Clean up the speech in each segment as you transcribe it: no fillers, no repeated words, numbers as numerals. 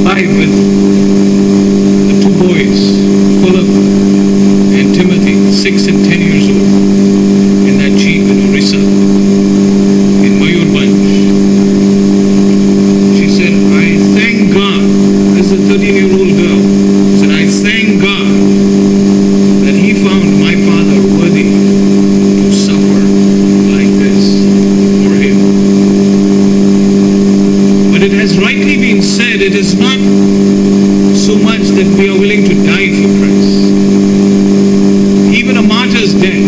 alive with the two boys, Philip and Timothy, 6 and 10 years old, in that jeep in Orissa, in Mayurbhanj. She said, I thank God, this is a 13-year-old girl, said, I thank God that He found my father worthy to suffer like this for Him. But it has rightly been said, it is not so much that we are willing to die for Christ. Even a martyr's death,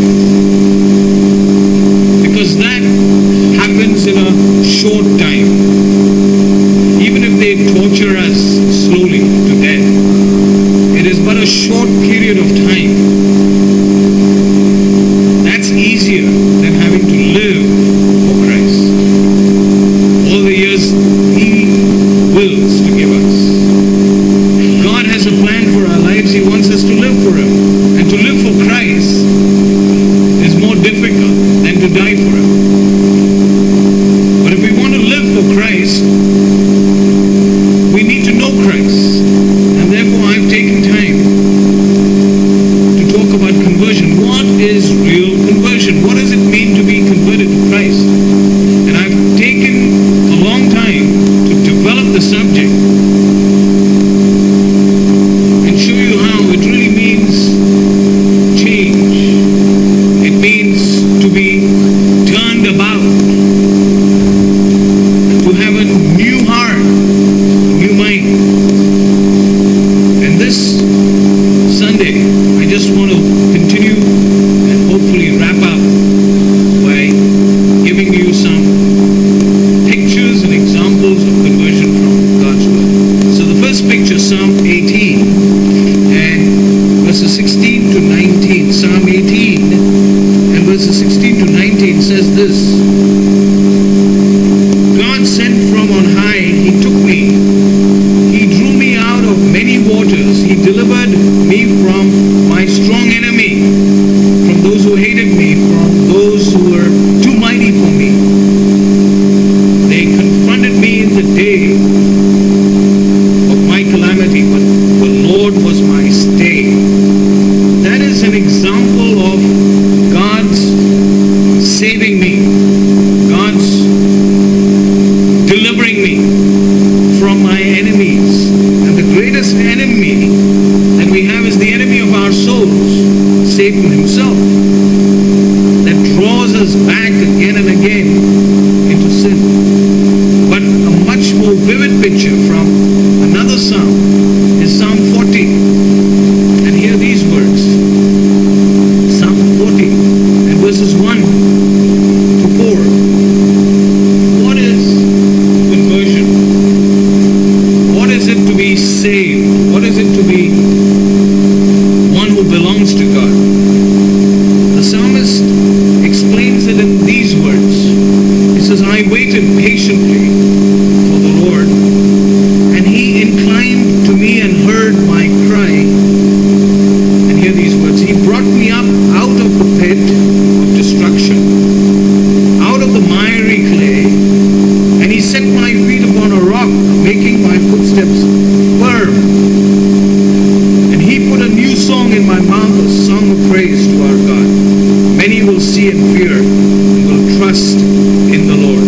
because that happens in a short time. Even if they torture us slowly to death, it is but a short period of time. That's easier than having to live for Christ. All the years He wills to give us. God has a plan for our lives. He wants us to live for Him. And to live for Christ is more difficult than to die for Him. But if we want to live for Christ, we need to know Christ. And therefore I've taken time to talk about conversion. What is real conversion? What does it mean to be converted to Christ? And I've taken a long time to develop the subject and show you how it really means change. It means to be turned about, to have a new heart, a new mind. And this Sunday, I just want to continue and hopefully wrap up by giving you some pictures and examples of conversion from God's Word. So the first picture, Psalm 18 and verses 16 to 19. Psalm 18 and verses 16 to 19 says this: God sent from on high, He took me. He drew me out of many waters. He delivered me from my strong enemy, from those who hated me, from those who were too mighty for me. They confronted me in the day of my calamity, but the Lord was my stay. That is an example of God's saving me, God's delivering me from my enemies. And the greatest enemy that we have is the enemy of our souls, Satan himself, that draws us back again and again into sin. But a much more vivid picture from another psalm is Psalm 40. And hear these words. Psalm 40 and verses 1 to 4. What is conversion? What is it to be saved? What is it to be one who belongs to God? The psalmist explains it in these words. He says, I waited patiently for the Lord, and He inclined to me and heard my cry. And hear these words. He brought me up out of the pit of destruction, out of the miry clay, and He set my feet upon a rock, making my footsteps firm. And He put a new song in my mouth, a song of praise to our God. Many will see and fear and will trust in the Lord.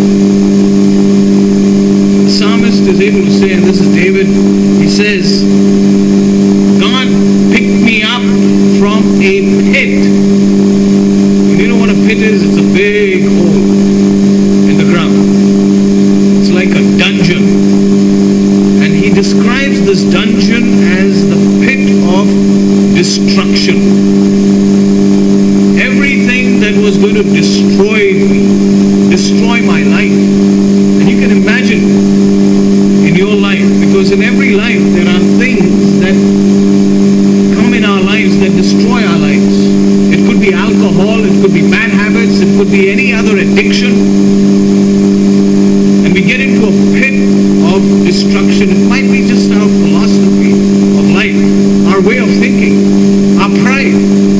The psalmist is able to say, and this is David, he says, God picked me up from a pit. And you know what a pit is? It's a big hole in the ground. It's like a dungeon. And he describes this dungeon as the pit of destruction. Everything that was going to destroy me, destroy my life. And you can imagine in your life, because in every life there are things that come in our lives that destroy our lives. It could be alcohol, it could be bad habits, it could be any other addiction. And we get into a pit of destruction. It might be just our philosophy of life, our way of thinking, our pride.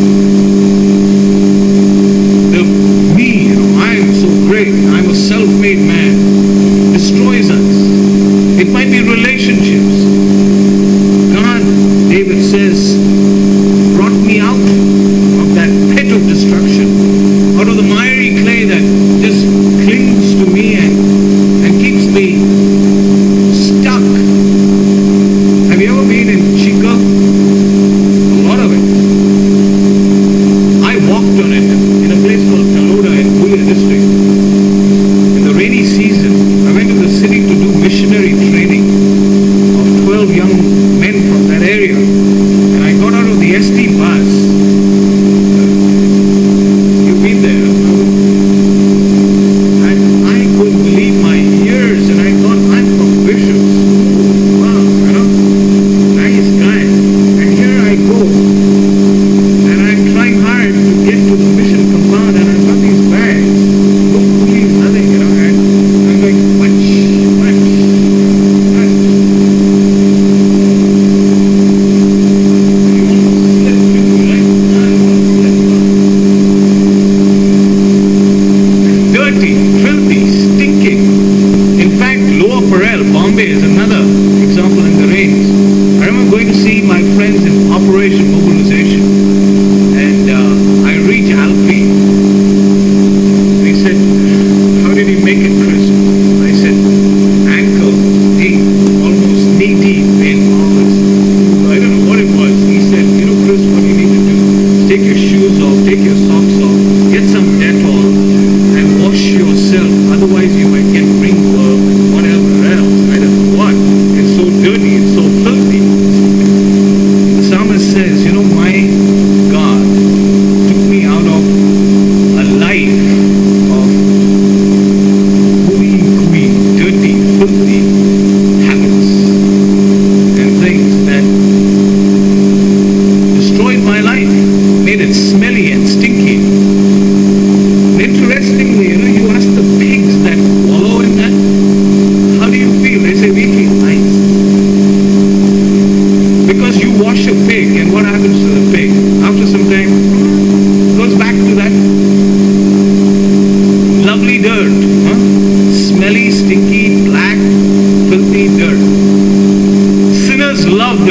I'm a self-made man, destroys us. It might be relationships.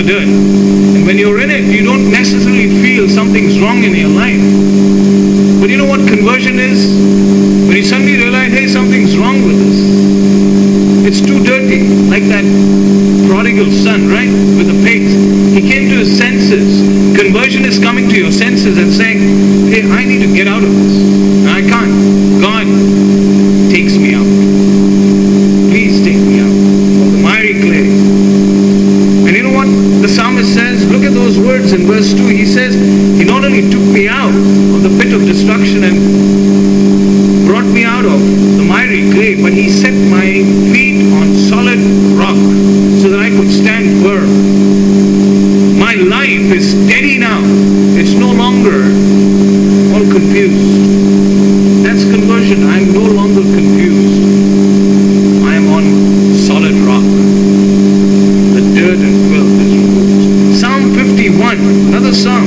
the dirt. And when you're in it, you don't necessarily feel something's wrong in your life. But you know what conversion is? When you suddenly realize, hey, something's wrong with this. It's too dirty. Like that prodigal son, right? With the pigs. He came to his senses. Conversion is coming to your senses and saying, hey, I need to get out of this. And I can't. God takes me out. Please take me out of the miry clay. And you know what the psalmist says? Look at those words in verse 2. He says, he not only took me out of the pit of destruction and brought me out of the miry clay, but he set my feet on solid rock so that I could stand firm. My life is steady now. It's no longer all confused. That's conversion. I'm no longer confused. I am on solid rock. The dirt and filth is removed. Psalm 51, another psalm.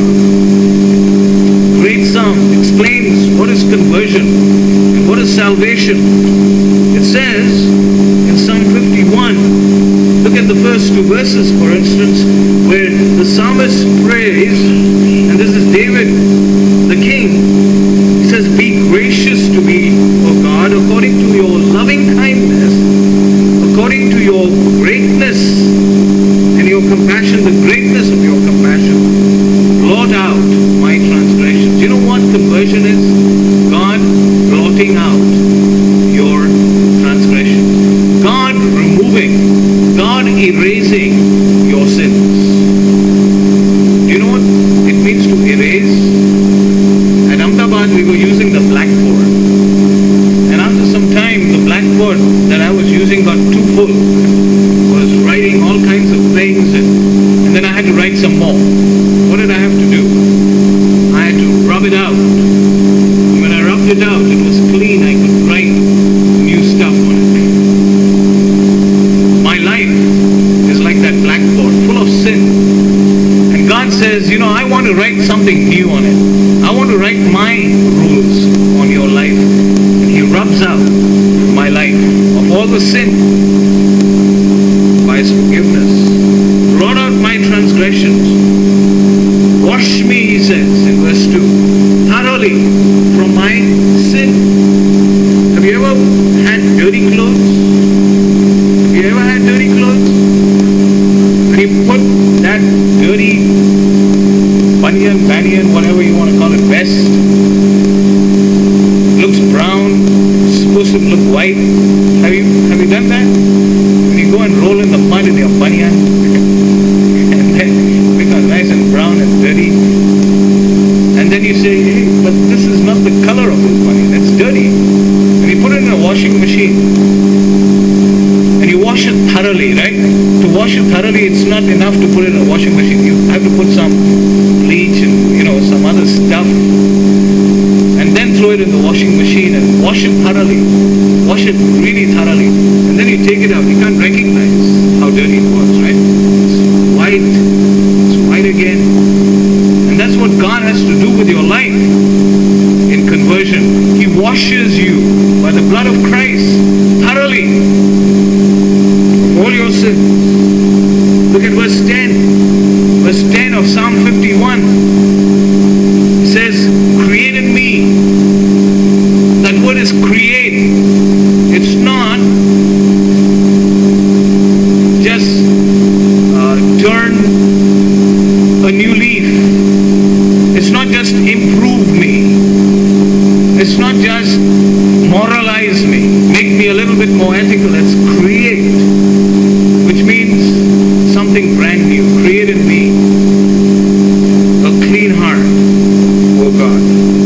Great psalm, explains what is conversion and what is salvation. It says in Psalm 51, look at the first two verses, for instance, where the psalmist prays, and this is David, the king. He says, be gracious to me, O God, according to your loving kindness, according to your greatness and your compassion, the greatness of your compassion. Blot out my transgressions. You know what conversion is? God blotting out your transgressions. God removing, God erasing your sins. Do you know what it means to erase? At Ahmedabad we were using the blackboard. And after some time the blackboard that I was using got too full. I was writing all kinds of things and then I had to write some more. What did I have to do? I had to rub it out. And when I rubbed it out, it was clean. I could write new stuff on it. My life is like that blackboard, full of sin. And God says, you know, I want to write something new on it. I want to write my rules on your life. And He rubs out my life of all the sin by His forgiveness. Blot out my transgressions. Wash me, He says in verse 2, thoroughly from my sin. Have you ever had dirty clothes? Have you ever had dirty clothes? When you put that dirty banyan, whatever you want to call it, vest, looks brown, it's supposed to look white. Have you done that? When you go and roll in the mud in your banyan, and then it becomes nice and brown and dirty. And then you say, hey, but this is not the color of this banyan, it's dirty. And you put it in a washing machine. And you wash it thoroughly, right? To wash it thoroughly, it's not enough to put it in a washing machine. You have to put some bleach and, some other stuff. And then throw it in the washing machine and wash it thoroughly. Wash it really thoroughly. And then you take it out. You can't recognize how dirty it was, right? It's white. It's white again. And that's what God has to do with your life in conversion. He washes you by the blood of Christ thoroughly of all your sins. Look at verse 10. Verse 10 of Psalm 51. It says, create in me. That word is create. It's not just turn a new leaf. It's not just improve me. It's not just moralize me, make me a little bit more ethical. It's create, which means something brand new. Create in me a clean heart, O God,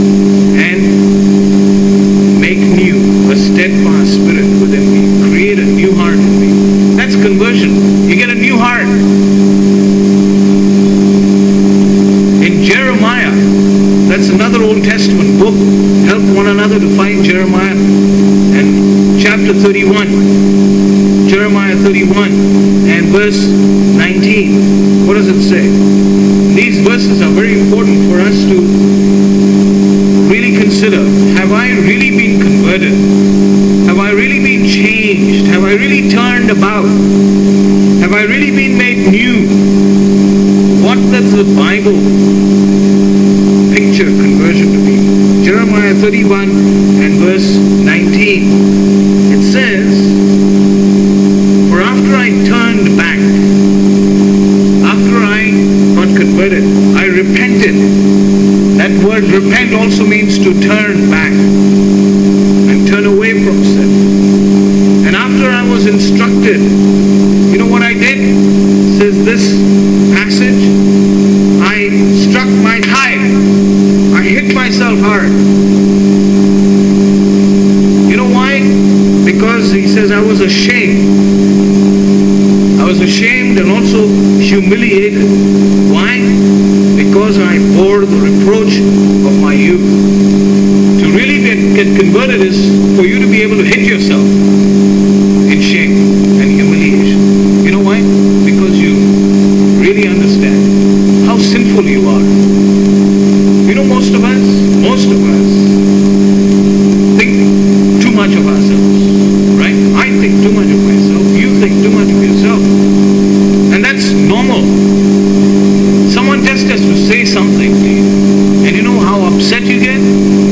and make new a steadfast spirit within me. Create a new heart in me. That's conversion. You get a new heart. In Jeremiah, that's another Old Testament book. Help one another to find Jeremiah and chapter 31. Jeremiah 31 and verse 19. What does it say? These verses are very important for us to really consider. Have I really been converted? Have I really been changed? Have I really turned about? Have I really been made new? this passage, I struck my thigh. I hit myself hard. You know why? Because he says I was ashamed. I was ashamed and also humiliated. Why? Because I bore the reproach of my youth. To really get converted is for you to be able to hit yourself in shame and humiliation. You know why? Because you really understand how sinful you are. You know, most of us think too much of ourselves, right? I think too much of myself. You think too much of yourself. And that's normal. Someone just has to say something to you. And you know how upset you get?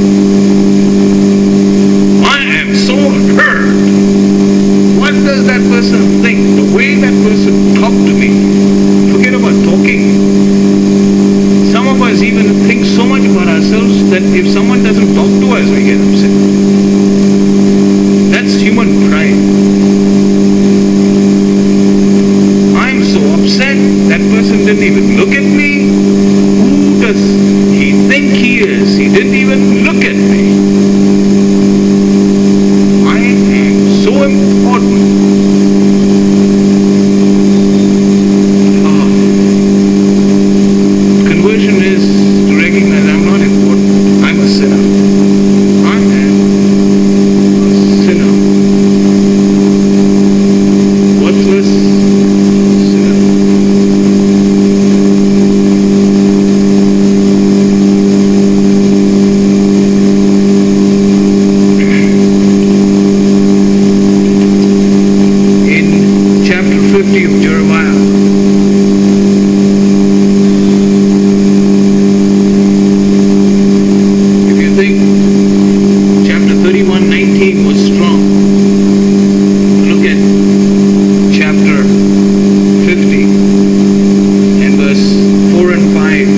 I am so hurt. What does that person think? The way that person talked to me. Forget about talking. Some of us even think so much about ourselves that if someone doesn't talk to us, we get upset. That's human pride. I'm so upset. That person didn't even look at me. Who does he think he is? He didn't even look at me. I am so important. Conversion is to recognize I'm not important. I'm a sinner. I am a sinner. Worthless sinner. In chapter 50 of Jeremiah, chapter 31:19 was strong. Look at chapter 50 and verse 4 and 5,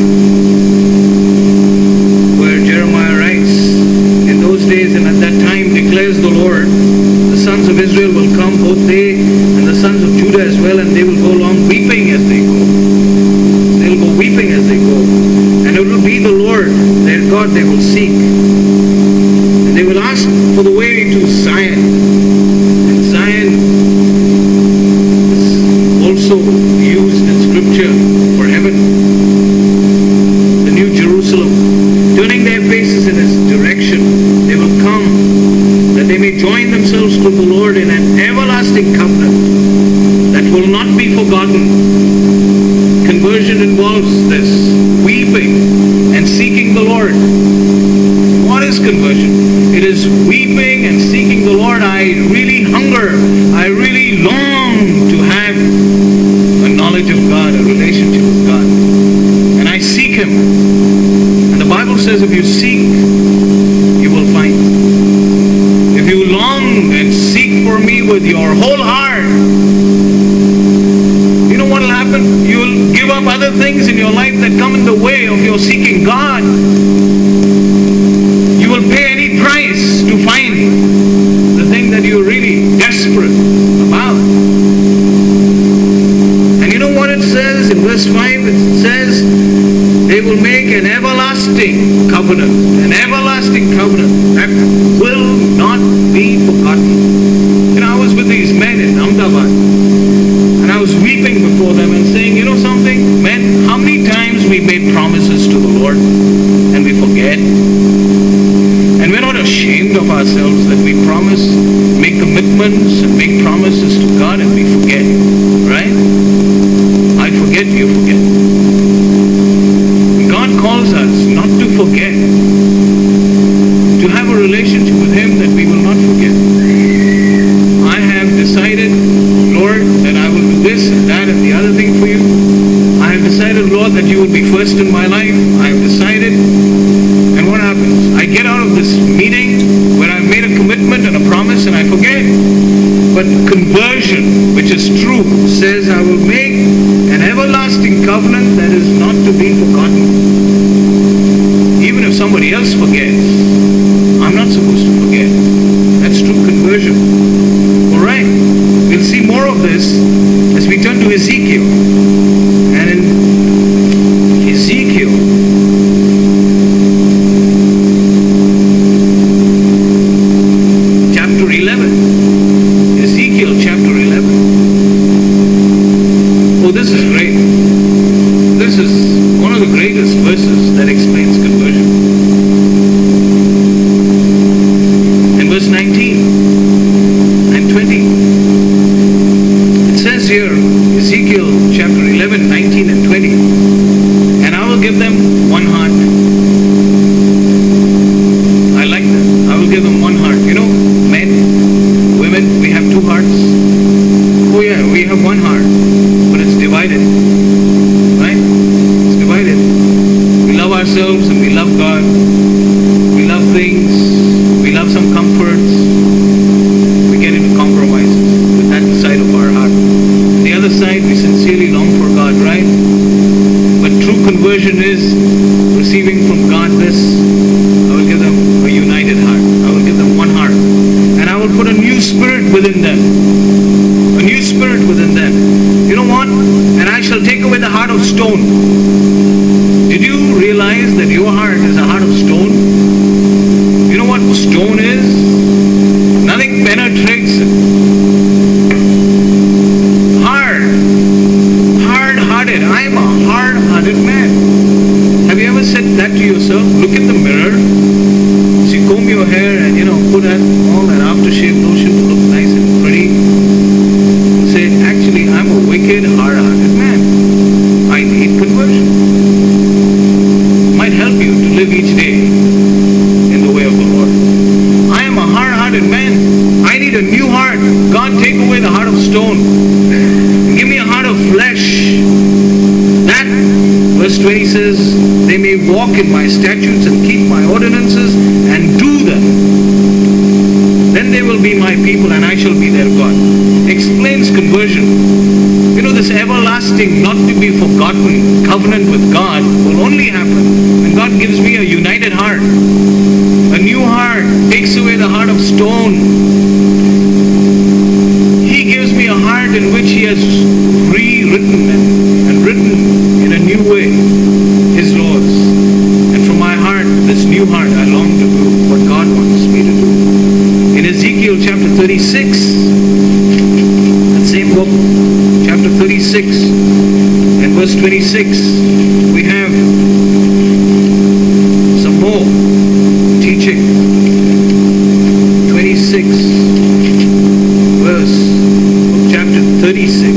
where Jeremiah writes, in those days and at that time declares the Lord, the sons of Israel will come, both they and the sons of Judah as well, and they will go along weeping as they go. They will go weeping as they go. And it will be the Lord, their God, they will seek. And they will ask for the way to Zion. And Zion is also used in scripture for heaven. The New Jerusalem. Turning their faces in its direction, they will come, that they may join themselves to the Lord in an everlasting covenant that will not be forgotten. Conversion involves this, weeping and seeking the Lord. What is conversion? It is weeping and seeking the Lord. I really hunger. I really long to have a knowledge of God, a relationship with God. And I seek Him. And the Bible says if you seek, you will find. If you long and seek for me with your whole heart, you know what will happen? You will give up other things in your life that come in the way of your seeking God. You will pay any price to find the thing that you're really desperate about. And you know what it says in verse 5? It says, they will make an everlasting covenant. An everlasting covenant that will not be forgotten. You know, I was with these men in Ahmedabad, and I was weeping before them and saying, you know something, men, how many times we made promises to the Lord and we forget? And we're not ashamed of ourselves that we promise, make commitments and make promises to God and we forget, right? I forget, you forget. God calls us not to forget, to have a relationship with Him that we will not forget. I have decided, Lord, that I will do this and that and the other thing for you. I have decided, Lord, that you will be first in my life. I have decided. And what happens? I get out of this meeting where I've made a commitment and a promise and I forget. But conversion, which is true, says I will make an everlasting covenant that is not to be forgotten. Even if somebody else forgets, I'm not supposed to forget. That's true conversion. Alright, we'll see more of this as we turn to Ezekiel. Oh, this is great. This is one of the greatest verses that explains conversion. In verse 19 and 20, it says here, Ezekiel chapter 11, 19 and 20, and I will give them one heart. I like that. I will give them one heart. You know, men, women, we have two hearts. Oh yeah, we have one heart, but it's divided. Right? It's divided. We love ourselves and we love God. We love things. We love some comforts. We get into compromises with that side of our heart. The other side, we sincerely long for God, right? But true conversion is receiving from God this. I will give them a united heart. I will give them one heart. And I will put a new spirit within them. A new spirit within them. You know what? And I shall take away the heart of stone. Did you realize that your heart is a heart of stone? You know what stone is? Nothing penetrates it. Hard-hearted. I am a hard-hearted man. Have you ever said that to yourself? Look in the mirror. So you comb your hair and put all that aftershave lotion to look nice and pretty. Say, actually, I'm a wicked, hard-hearted man. I need conversion. Might help you to live each day in the way of the Lord. I am a hard-hearted man. I need a new heart. God, take away the heart of stone. Give me a heart of flesh. That, verse 20 says, they may walk in my statutes and keep my ordinances and do them. Then they will be my people and I shall be their God. Explains conversion. This everlasting, not to be forgotten covenant with God will only happen when God gives me a united heart. A new heart takes away the heart of stone. He gives me a heart in which He has rewritten and written in a new way His laws. And from my heart, this new heart, I long to do what God wants me to do. In Ezekiel chapter 36, that same book, chapter 36 and verse 26, we have some more teaching. 26 verse of chapter 36.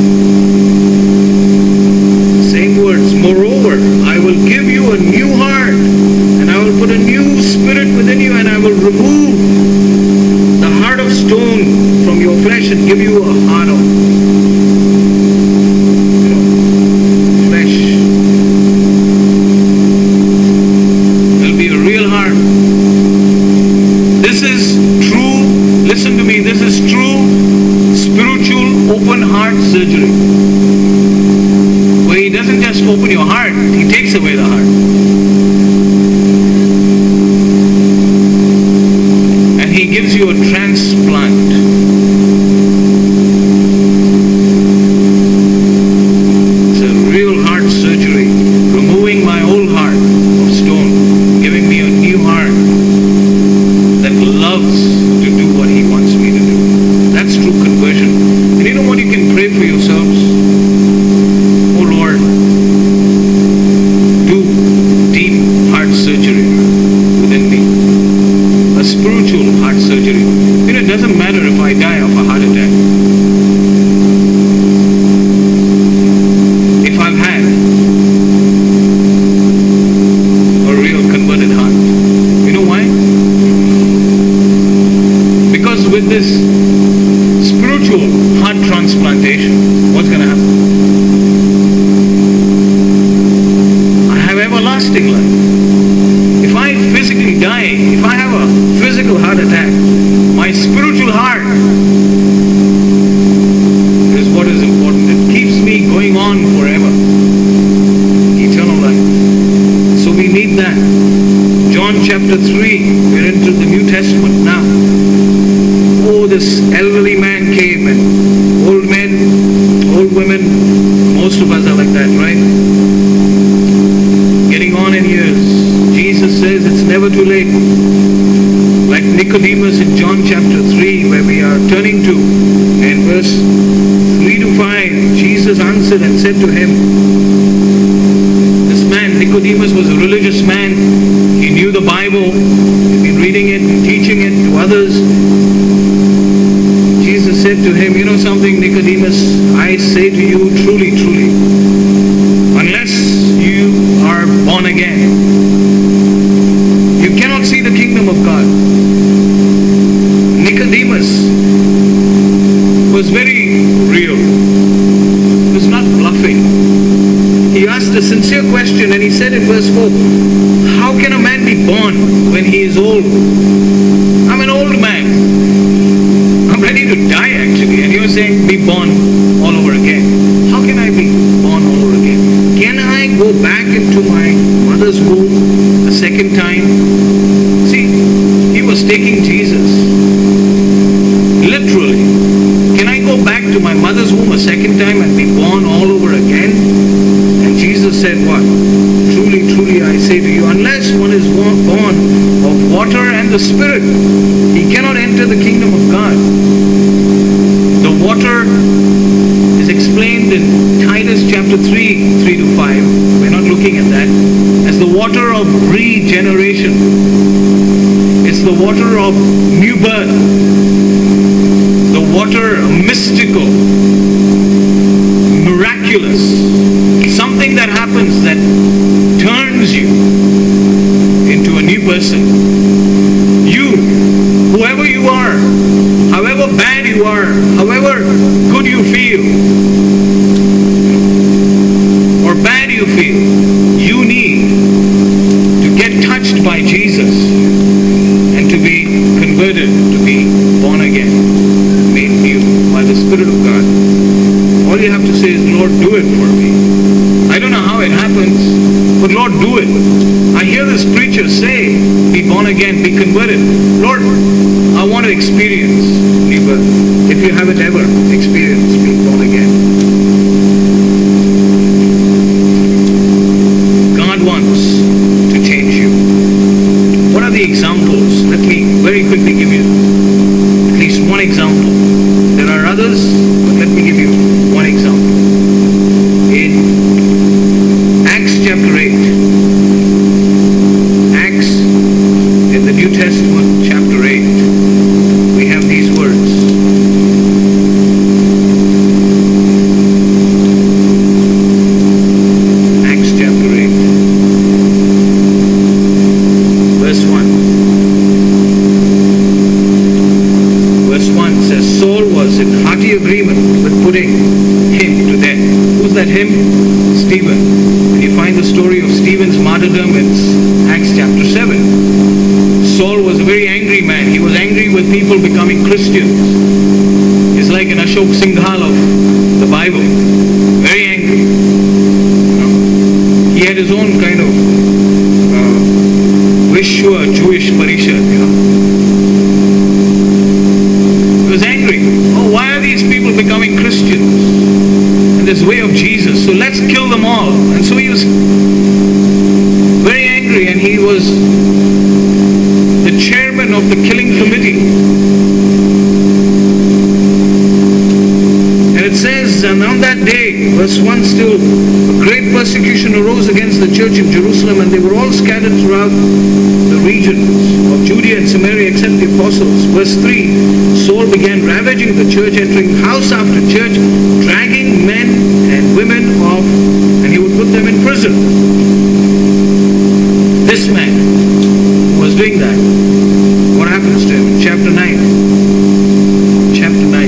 Same words. Moreover, I will give you a new heart, and I will put a new spirit within you, and I will remove the heart of stone from your flesh and give you a heart of flesh. There'll be a real heart. This is true, listen to me, this is true spiritual open heart surgery. Where He doesn't just open your heart, He takes away the heart. And He gives you a transplant. It's a real heart surgery, removing my old heart of stone, giving me a new heart that loves to do what He wants me to do. That's true conversion. And you know what? You can pray for yourselves. Oh Lord, do deep heart surgery within me. A spiritual heart surgery. It doesn't matter if I die of a heart attack. If I've had a real converted heart. You know why? Because with this spiritual heart transplantation, what's going to happen? I have everlasting life. If I physically die, if I have a physical heart attack, my spiritual heart is what is important. It keeps me going on forever. Eternal life. So we need that. John chapter 3, we're into the New Testament now. Oh, this elderly man came, and old men, old women, most of us are like that, right? Getting on in years. Jesus says it's never too late. Like Nicodemus in John chapter 3, where we are turning to, in verse 3 to 5, Jesus answered answered and said to him, this man, Nicodemus, was a religious man. He knew the Bible. He'd been reading it and teaching it to others. Jesus said to him, you know something, Nicodemus, I say to you truly, truly, unless you are born again, you cannot see the kingdom of God. Nicodemus was very real. He was not bluffing. He asked a sincere question and he said in verse 4, how can a man be born when he is old? I'm an old man. I'm ready to die actually. And you're saying be born all over again. How can I be born all over again? Can I go back into my mother's womb a second time? See, he was taking Jesus literally. Can I go back to my mother's womb a second time and be born all over again? And Jesus said what? Truly, truly I say to you, unless one is born of water and the Spirit, he cannot enter the kingdom of God. The water is explained in Titus chapter 3, 3-5. We're not looking at that. As the water of regeneration. It's the water of new birth. The water mystical, miraculous, something that happens that turns you into a new person. You, whoever you are, however bad you are, however good you feel, or bad you feel, you need to get touched by Jesus and to be converted, to be born again, made new by the Spirit of God. All you have to say is, Lord, do it for me. I don't know how it happens, but Lord, do it. I hear this preacher say, be born again, be converted. Lord, I want to experience new birth. If you haven't ever experienced being born again. God wants to change you. What are the examples? Let me very quickly give you at least one example. There are others, but let me give you one example. In Acts chapter 8, Acts in the New Testament chapter 8, we have these words. Acts chapter 8, verse 1. Verse 1 says, Saul was in hearty agreement with putting him to death. Who's that him? Stephen. And you find the story of Stephen's martyrdom in Acts chapter 7. Saul was a very angry man. He was angry with people becoming Christians. He's like an Ashok Singhal of the Bible. Very angry. He had his own kind of Vishwa Jewish Parishad, He was angry. Oh, why are these people becoming Christians in this way of Jesus? So let's kill them all. And so he was very angry, and he was the chairman of the killing committee. And it says, and on that day, verse 1 still, a great persecution arose against the church in Jerusalem, and they were all scattered throughout the regions of Judea and Samaria except the apostles. Verse 3, Saul began ravaging the church, entering house after church, dragging men and women off, and he would put them in prison. This man who was doing that, what happens to him? Chapter 9. Chapter 9.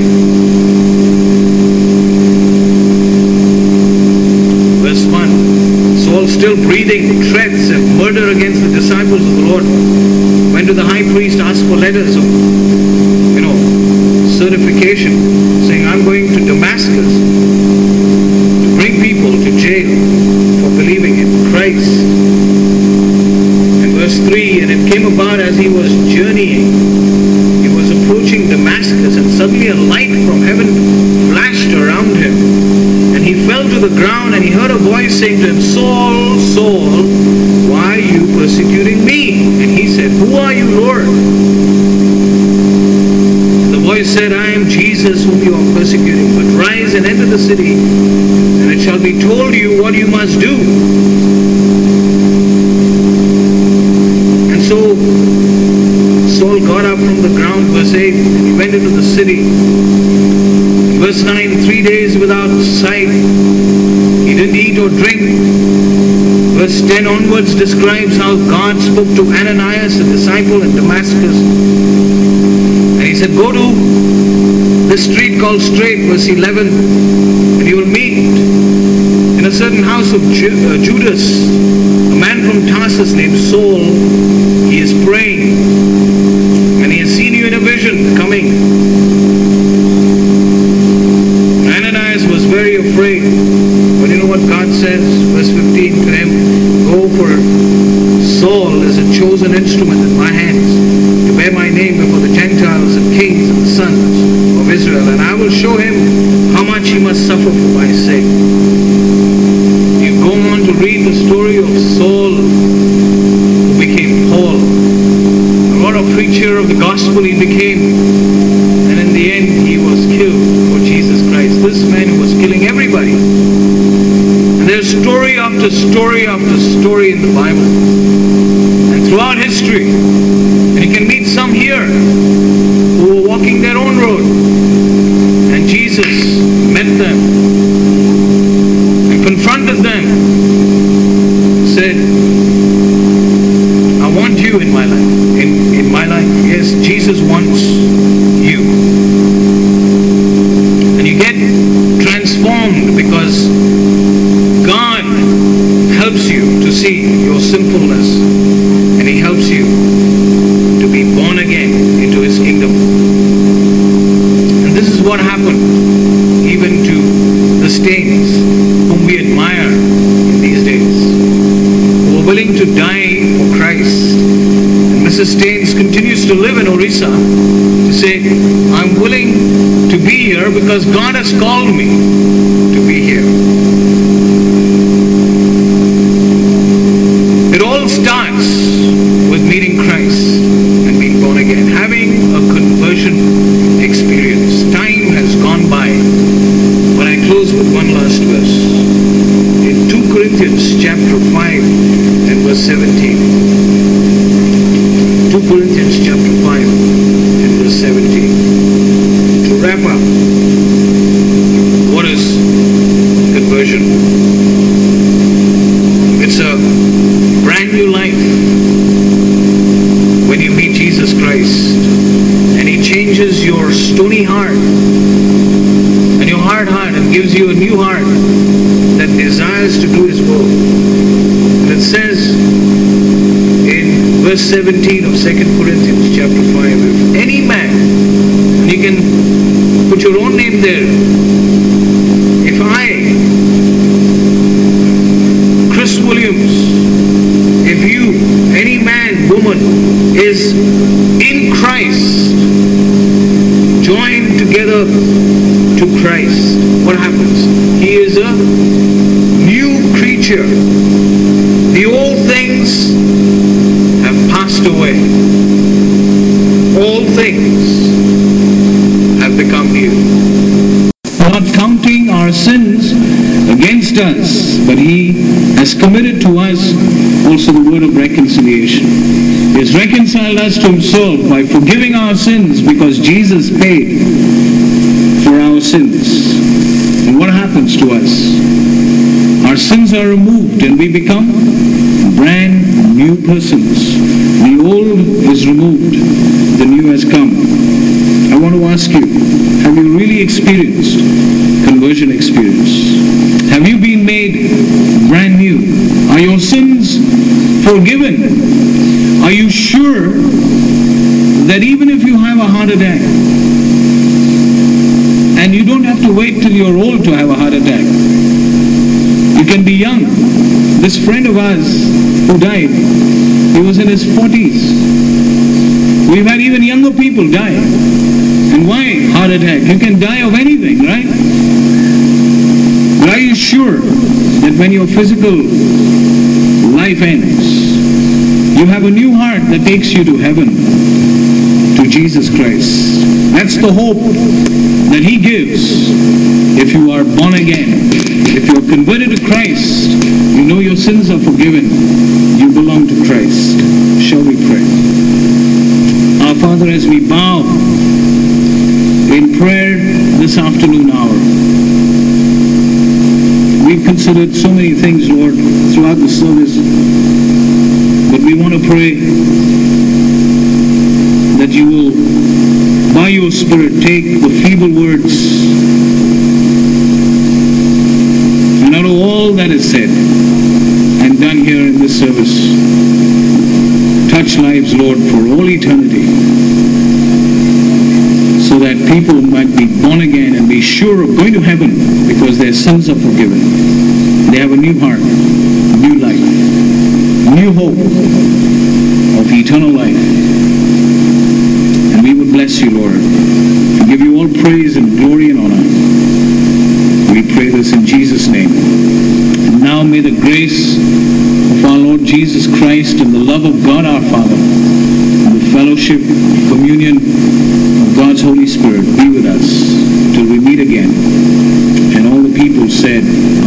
Verse 1. Saul, still breathing threats and murder against the disciples of the Lord, went to the high priest, asked for letters of, certification, saying, I'm going to Damascus to bring people to jail for believing in Christ. And verse 3, and it came about as he was journeying, he was approaching Damascus, and suddenly a light from heaven flashed around him, and he fell to the ground, and he heard a voice saying to him, Saul, Saul, why are you persecuting me? And he said, who are you, Lord? And the voice voice said, I am Jesus whom you are persecuting, but rise and enter the city, and it shall be told you what you must do. And so Saul got up from the ground, verse 8, and he went into the city. Verse 9, 3 days without sight. He didn't eat or drink. Verse 10 onwards describes how God spoke to Ananias, a disciple in Damascus. And he said, go to this street called Straight, verse 11, and you will meet in a certain house of Judas, a man from Tarsus named Saul. He is praying, and he has seen you in a vision coming. Ananias was very afraid, but you know what God says, verse 15 to him, go, for Saul is a chosen instrument in my hands to bear my name before the Gentiles and kings and the sons of Israel, and I will show him how much he must suffer for my sake. You go on to read the story of Saul, who became Paul, and what a preacher of the gospel he became, and in the end he was killed for Jesus Christ. This man who was killing everybody. And there's story after story after story in the Bible and throughout history. And you can meet some here who were walking their own road, and Jesus met them and confronted them, said, I want you in my life. In my life. Yes, Jesus wants you. And you get transformed because God helps you to see your sinfulness, and He helps you to be born again into His kingdom. And this is what happened even to the Staines, whom we admire in these days, who were willing to die for Christ. And Mrs. Staines continues to live in Orissa to say, I'm willing to be here because God has called me to be here. It all starts with meeting Christ and being born again, having a conversion experience. Time has gone by, but I close with one last verse. In 2 Corinthians chapter 5 and verse 17. 2 Corinthians chapter 5 and verse 17. To wrap up, what is conversion? It's a brand new life when you meet Jesus Christ, and He changes your stony heart and your hard heart and gives you a new heart that desires to do His will. And it says in verse 17 of 2 Corinthians chapter 5, if any man, and you can put your own name there, if I, Chris Williams, if you, any man, woman, is in Christ, joined together to Christ, what happens? He is a new creature. The old things have passed away. All things have become new. Not counting our sins against us, but He has committed to us also the word of reconciliation. He has reconciled us to Himself by forgiving our sins because Jesus paid for our sins. And what happens to us? Our sins are removed and we become brand new persons. The old is removed, the new has come. I want to ask you, have you really experienced conversion experience? Have you been made brand new? Are your sins forgiven? Are you sure that even if you have a heart attack, and you don't have to wait till you're old to have a heart attack, you can be young. This friend of ours who died, he was in his 40s. We've had even younger people die. And why heart attack? You can die of anything, right? But are you sure that when your physical life ends, you have a new heart that takes you to heaven, to Jesus Christ? That's the hope that He gives. If you are born again, if you're converted to Christ, you know your sins are forgiven, you belong to Christ. Shall we pray? Our Father, as we bow in prayer this afternoon hour, we've considered so many things, Lord, throughout the service, but we want to pray that you will, by your Spirit, take the feeble words and out of all that is said and done here in this service, touch lives, Lord, for all eternity, so that people might be born again and be sure of going to heaven because their sins are forgiven. They have a new heart, new life, new hope of eternal life. And we would bless you, Lord, and give you all praise and glory and honor. We pray this in Jesus' name. And now may the grace of our Lord Jesus Christ and the love of God our Father and the fellowship, communion of God's Holy Spirit be with us till we meet again. And all the people said,